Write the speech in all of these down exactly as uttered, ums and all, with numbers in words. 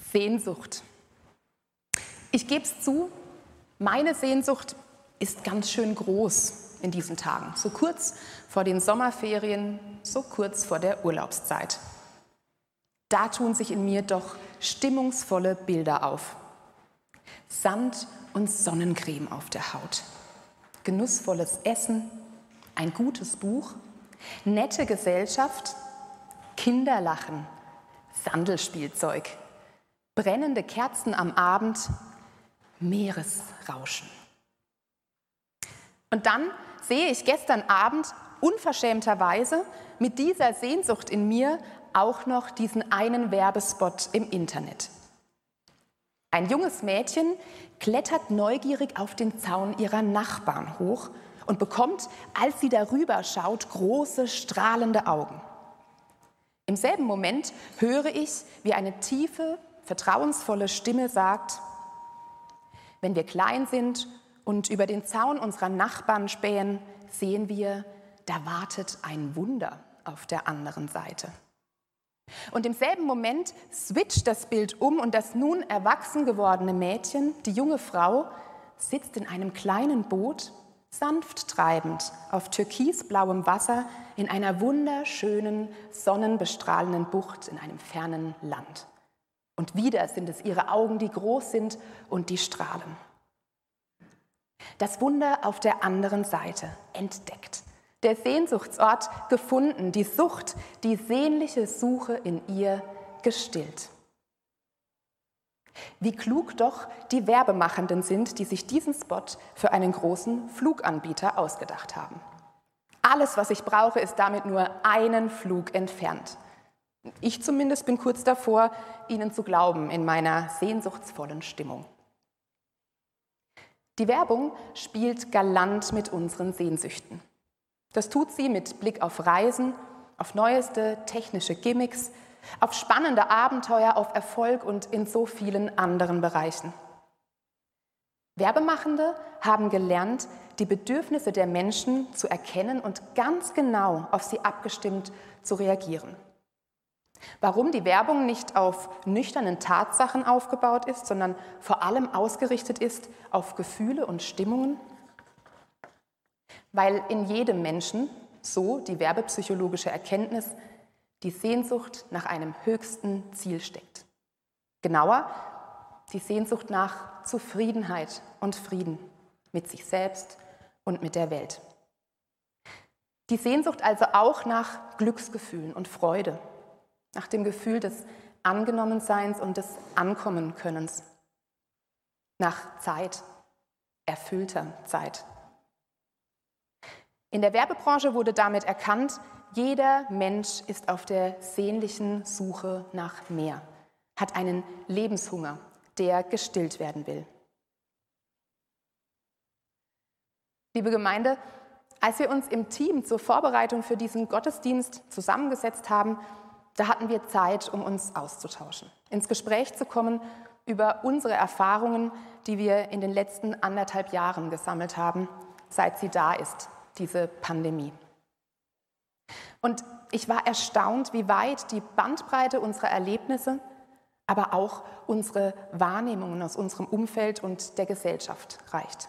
Sehnsucht. Ich gebe es zu, meine Sehnsucht ist ganz schön groß in diesen Tagen. So kurz vor den Sommerferien, so kurz vor der Urlaubszeit. Da tun sich in mir doch stimmungsvolle Bilder auf. Sand und Sonnencreme auf der Haut. Genussvolles Essen, ein gutes Buch, nette Gesellschaft, Kinderlachen, Sandelspielzeug, brennende Kerzen am Abend, Meeresrauschen. Und dann sehe ich gestern Abend unverschämterweise mit dieser Sehnsucht in mir auch noch diesen einen Werbespot im Internet. Ein junges Mädchen klettert neugierig auf den Zaun ihrer Nachbarn hoch und bekommt, als sie darüber schaut, große, strahlende Augen. Im selben Moment höre ich, wie eine tiefe, vertrauensvolle Stimme sagt: Wenn wir klein sind und über den Zaun unserer Nachbarn spähen, sehen wir, da wartet ein Wunder auf der anderen Seite. Und im selben Moment switcht das Bild um und das nun erwachsen gewordene Mädchen, die junge Frau, sitzt in einem kleinen Boot, sanft treibend auf türkisblauem Wasser in einer wunderschönen, sonnenbestrahlenden Bucht in einem fernen Land. Und wieder sind es ihre Augen, die groß sind und die strahlen. Das Wunder auf der anderen Seite entdeckt. Der Sehnsuchtsort gefunden, die Sucht, die sehnliche Suche in ihr gestillt. Wie klug doch die Werbemachenden sind, die sich diesen Spot für einen großen Fluganbieter ausgedacht haben. Alles, was ich brauche, ist damit nur einen Flug entfernt. Ich zumindest bin kurz davor, ihnen zu glauben in meiner sehnsuchtsvollen Stimmung. Die Werbung spielt galant mit unseren Sehnsüchten. Das tut sie mit Blick auf Reisen, auf neueste technische Gimmicks, auf spannende Abenteuer, auf Erfolg und in so vielen anderen Bereichen. Werbemachende haben gelernt, die Bedürfnisse der Menschen zu erkennen und ganz genau auf sie abgestimmt zu reagieren. Warum die Werbung nicht auf nüchternen Tatsachen aufgebaut ist, sondern vor allem ausgerichtet ist auf Gefühle und Stimmungen? Weil in jedem Menschen, so die werbepsychologische Erkenntnis, die Sehnsucht nach einem höchsten Ziel steckt. Genauer, die Sehnsucht nach Zufriedenheit und Frieden mit sich selbst und mit der Welt. Die Sehnsucht also auch nach Glücksgefühlen und Freude, nach dem Gefühl des Angenommenseins und des Ankommenkönnens, nach Zeit, erfüllter Zeit. In der Werbebranche wurde damit erkannt, jeder Mensch ist auf der sehnlichen Suche nach mehr, hat einen Lebenshunger, der gestillt werden will. Liebe Gemeinde, als wir uns im Team zur Vorbereitung für diesen Gottesdienst zusammengesetzt haben, da hatten wir Zeit, um uns auszutauschen, ins Gespräch zu kommen über unsere Erfahrungen, die wir in den letzten anderthalb Jahren gesammelt haben, seit sie da ist, diese Pandemie. Und ich war erstaunt, wie weit die Bandbreite unserer Erlebnisse, aber auch unsere Wahrnehmungen aus unserem Umfeld und der Gesellschaft reicht.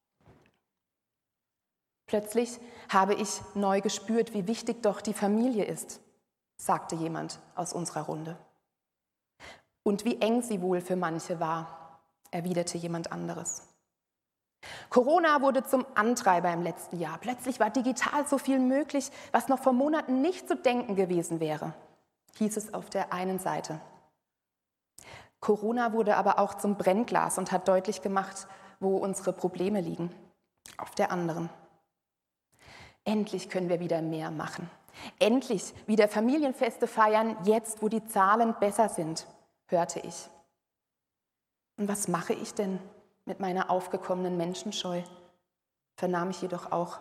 Plötzlich habe ich neu gespürt, wie wichtig doch die Familie ist, sagte jemand aus unserer Runde. Und wie eng sie wohl für manche war, erwiderte jemand anderes. Corona wurde zum Antreiber im letzten Jahr. Plötzlich war digital so viel möglich, was noch vor Monaten nicht zu denken gewesen wäre, hieß es auf der einen Seite. Corona wurde aber auch zum Brennglas und hat deutlich gemacht, wo unsere Probleme liegen, auf der anderen. Endlich können wir wieder mehr machen. Endlich wieder Familienfeste feiern, jetzt wo die Zahlen besser sind, hörte ich. Und was mache ich denn mit meiner aufgekommenen Menschenscheu, vernahm ich jedoch auch.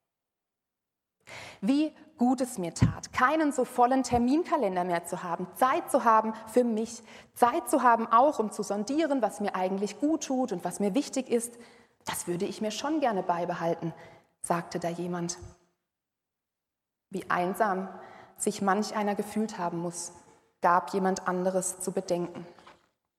Wie gut es mir tat, keinen so vollen Terminkalender mehr zu haben, Zeit zu haben für mich, Zeit zu haben auch, um zu sondieren, was mir eigentlich gut tut und was mir wichtig ist. Das würde ich mir schon gerne beibehalten, sagte da jemand. Wie einsam sich manch einer gefühlt haben muss, gab jemand anderes zu bedenken.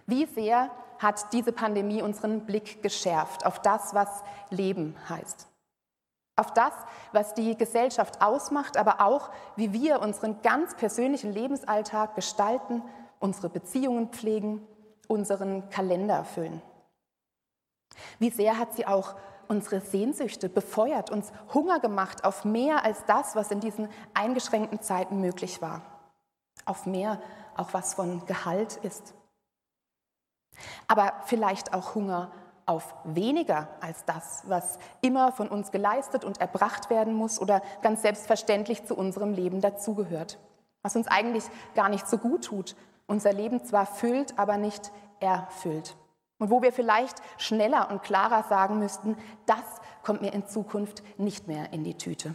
Wie sehr hat diese Pandemie unseren Blick geschärft auf das, was Leben heißt. Auf das, was die Gesellschaft ausmacht, aber auch, wie wir unseren ganz persönlichen Lebensalltag gestalten, unsere Beziehungen pflegen, unseren Kalender füllen. Wie sehr hat sie auch unsere Sehnsüchte befeuert, uns Hunger gemacht auf mehr als das, was in diesen eingeschränkten Zeiten möglich war. Auf mehr, auch was von Gehalt ist. Aber vielleicht auch Hunger auf weniger als das, was immer von uns geleistet und erbracht werden muss oder ganz selbstverständlich zu unserem Leben dazugehört. Was uns eigentlich gar nicht so gut tut, unser Leben zwar füllt, aber nicht erfüllt. Und wo wir vielleicht schneller und klarer sagen müssten, das kommt mir in Zukunft nicht mehr in die Tüte.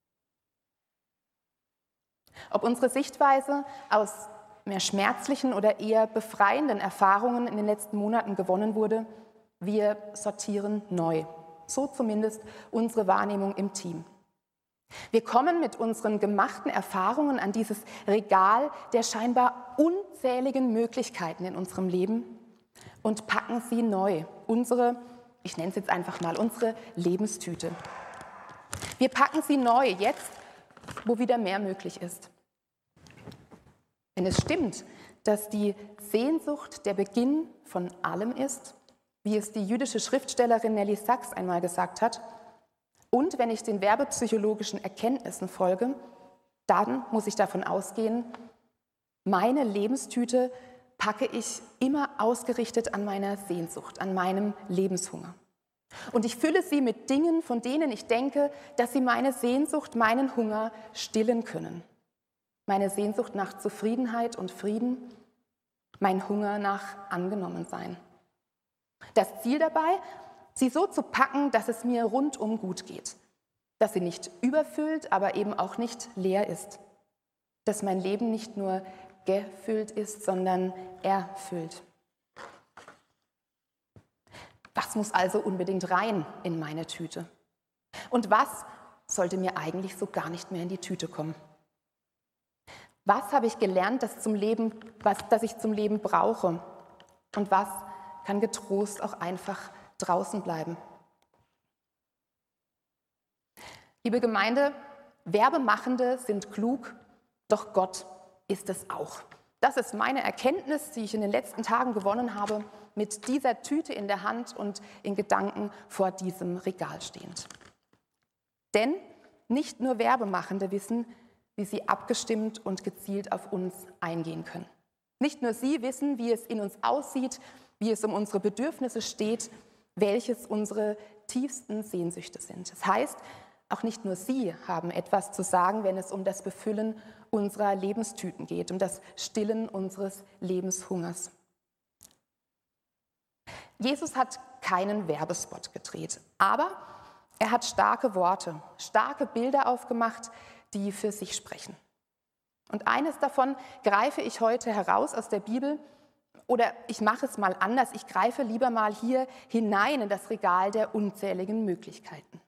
Ob unsere Sichtweise aus mehr schmerzlichen oder eher befreienden Erfahrungen in den letzten Monaten gewonnen wurde, wir sortieren neu. So zumindest unsere Wahrnehmung im Team. Wir kommen mit unseren gemachten Erfahrungen an dieses Regal der scheinbar unzähligen Möglichkeiten in unserem Leben und packen sie neu. Unsere, ich nenne es jetzt einfach mal, unsere Lebenstüte. Wir packen sie neu, jetzt, wo wieder mehr möglich ist. Wenn es stimmt, dass die Sehnsucht der Beginn von allem ist, wie es die jüdische Schriftstellerin Nelly Sachs einmal gesagt hat, und wenn ich den werbepsychologischen Erkenntnissen folge, dann muss ich davon ausgehen, meine Lebenstüte packe ich immer ausgerichtet an meiner Sehnsucht, an meinem Lebenshunger. Und ich fülle sie mit Dingen, von denen ich denke, dass sie meine Sehnsucht, meinen Hunger stillen können. Meine Sehnsucht nach Zufriedenheit und Frieden, mein Hunger nach Angenommensein. Das Ziel dabei, sie so zu packen, dass es mir rundum gut geht. Dass sie nicht überfüllt, aber eben auch nicht leer ist. Dass mein Leben nicht nur gefüllt ist, sondern erfüllt. Was muss also unbedingt rein in meine Tüte? Und was sollte mir eigentlich so gar nicht mehr in die Tüte kommen? Was habe ich gelernt, das, zum Leben, was, das ich zum Leben brauche? Und was kann getrost auch einfach draußen bleiben? Liebe Gemeinde, Werbemachende sind klug, doch Gott ist es auch. Das ist meine Erkenntnis, die ich in den letzten Tagen gewonnen habe, mit dieser Tüte in der Hand und in Gedanken vor diesem Regal stehend. Denn nicht nur Werbemachende wissen, wie sie abgestimmt und gezielt auf uns eingehen können. Nicht nur sie wissen, wie es in uns aussieht, wie es um unsere Bedürfnisse steht, welches unsere tiefsten Sehnsüchte sind. Das heißt, auch nicht nur sie haben etwas zu sagen, wenn es um das Befüllen unserer Lebenstüten geht, um das Stillen unseres Lebenshungers. Jesus hat keinen Werbespot gedreht, aber er hat starke Worte, starke Bilder aufgemacht, die für sich sprechen. Und eines davon greife ich heute heraus aus der Bibel, oder ich mache es mal anders, ich greife lieber mal hier hinein in das Regal der unzähligen Möglichkeiten.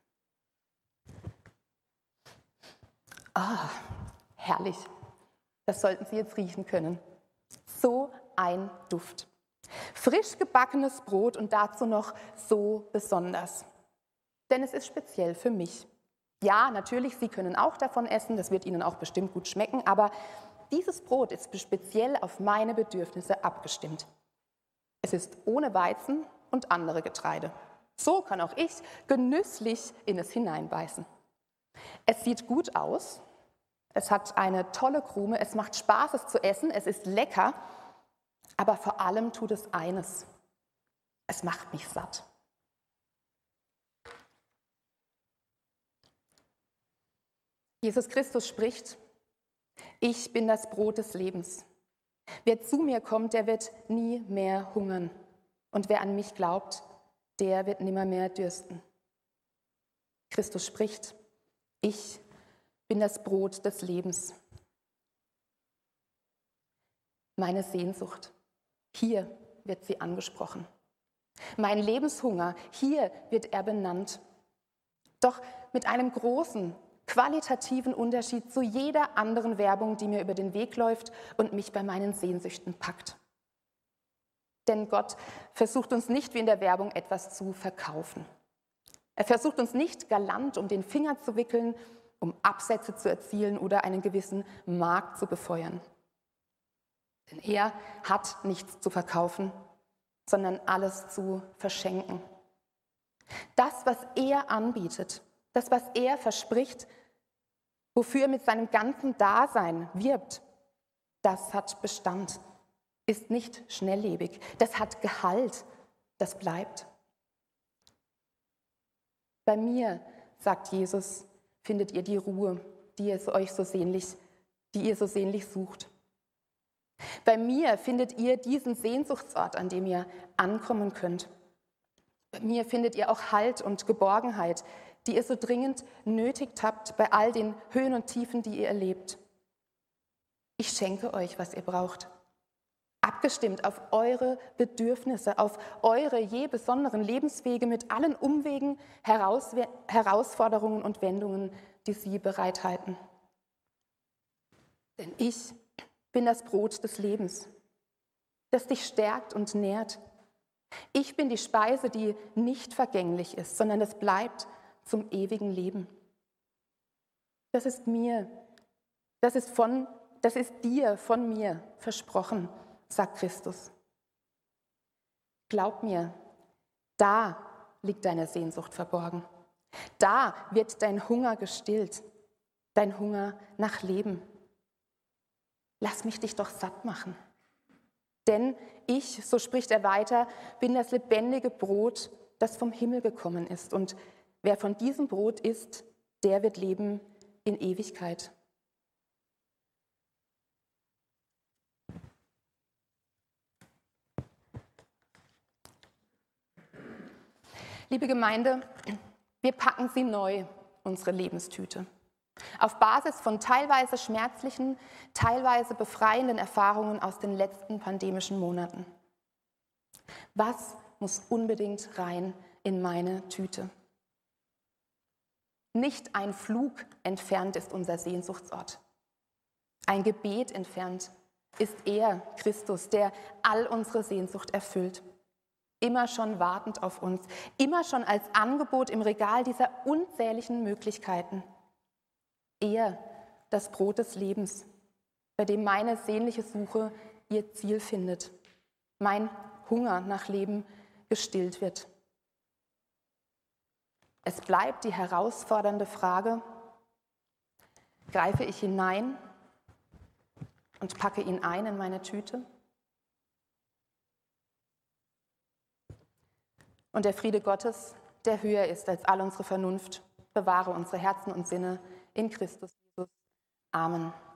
Ah, herrlich. Das sollten Sie jetzt riechen können. So ein Duft. Frisch gebackenes Brot und dazu noch so besonders. Denn es ist speziell für mich. Ja, natürlich, Sie können auch davon essen, das wird Ihnen auch bestimmt gut schmecken, aber dieses Brot ist speziell auf meine Bedürfnisse abgestimmt. Es ist ohne Weizen und andere Getreide. So kann auch ich genüsslich in es hineinbeißen. Es sieht gut aus, es hat eine tolle Krume, es macht Spaß, es zu essen, es ist lecker, aber vor allem tut es eines: Es macht mich satt. Jesus Christus spricht: Ich bin das Brot des Lebens. Wer zu mir kommt, der wird nie mehr hungern. Und wer an mich glaubt, der wird nimmer mehr dürsten. Christus spricht: Ich bin das Brot des Lebens. Meine Sehnsucht, hier wird sie angesprochen. Mein Lebenshunger, hier wird er benannt. Doch mit einem großen, qualitativen Unterschied zu jeder anderen Werbung, die mir über den Weg läuft und mich bei meinen Sehnsüchten packt. Denn Gott versucht uns nicht wie in der Werbung etwas zu verkaufen. Er versucht uns nicht galant um den Finger zu wickeln, um Absätze zu erzielen oder einen gewissen Markt zu befeuern. Denn er hat nichts zu verkaufen, sondern alles zu verschenken. Das, was er anbietet, das, was er verspricht, wofür er mit seinem ganzen Dasein wirbt, das hat Bestand, ist nicht schnelllebig, das hat Gehalt, das bleibt. Bei mir, sagt Jesus, findet ihr die Ruhe, die ihr euch so sehnlich, die ihr so sehnlich sucht. Bei mir findet ihr diesen Sehnsuchtsort, an dem ihr ankommen könnt. Bei mir findet ihr auch Halt und Geborgenheit, die ihr so dringend nötig habt bei all den Höhen und Tiefen, die ihr erlebt. Ich schenke euch, was ihr braucht. Abgestimmt auf eure Bedürfnisse, auf eure je besonderen Lebenswege mit allen Umwegen, Heraus- Herausforderungen und Wendungen, die sie bereithalten. Denn ich bin das Brot des Lebens, das dich stärkt und nährt. Ich bin die Speise, die nicht vergänglich ist, sondern es bleibt zum ewigen Leben. Das ist mir, das ist von, das ist dir von mir versprochen, sagt Christus. Glaub mir, da liegt deine Sehnsucht verborgen. Da wird dein Hunger gestillt, dein Hunger nach Leben. Lass mich dich doch satt machen. Denn ich, so spricht er weiter, bin das lebendige Brot, das vom Himmel gekommen ist. Und wer von diesem Brot isst, der wird leben in Ewigkeit. Liebe Gemeinde, wir packen sie neu, unsere Lebenstüte. Auf Basis von teilweise schmerzlichen, teilweise befreienden Erfahrungen aus den letzten pandemischen Monaten. Was muss unbedingt rein in meine Tüte? Nicht ein Flug entfernt ist unser Sehnsuchtsort. Ein Gebet entfernt ist er, Christus, der all unsere Sehnsucht erfüllt. Immer schon wartend auf uns, immer schon als Angebot im Regal dieser unzähligen Möglichkeiten. Er, das Brot des Lebens, bei dem meine sehnliche Suche ihr Ziel findet, mein Hunger nach Leben gestillt wird. Es bleibt die herausfordernde Frage, greife ich hinein und packe ihn ein in meine Tüte? Und der Friede Gottes, der höher ist als all unsere Vernunft, bewahre unsere Herzen und Sinne in Christus Jesus. Amen.